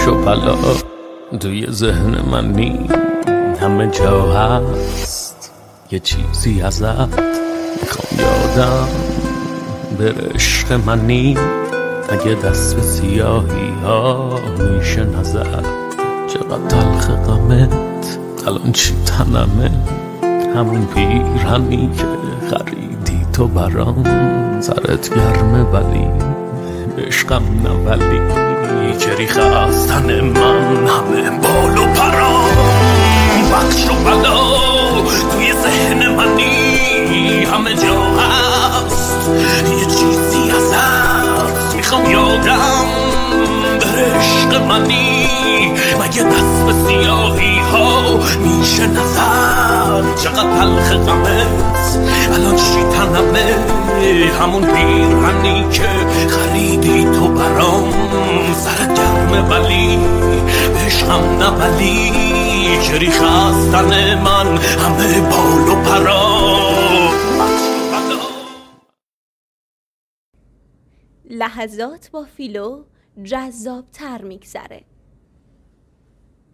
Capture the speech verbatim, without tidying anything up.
بخش و بلا توی ذهن من نی همه جا هست، یه چیزی ازت میخوام یادم بره عشق منی. اگه دست به سیاهی ها میشه نظر، چقدر تلخ غمت الان چی تنمه، همون پیرهنی که خریدی تو برام. سرت گرمه ولی به عشقم نه، ولی که ریخه از تن من همه بال و پرام. بخش و بلا توی ذهن منی همه جا هست، یه چیزی ازت میخوام یادم بره عشق منی. مگه دست به سیاهی ها میشه نظر، چقدر تلخ غمت الان چی تنمه، همون پیرهنی که خریدی تو برام. سرت گرمه ولی به عشقم نه، ولی که ریخه از تن من همه بال و پرام. لحظات با فیلو جذاب تر میگذره.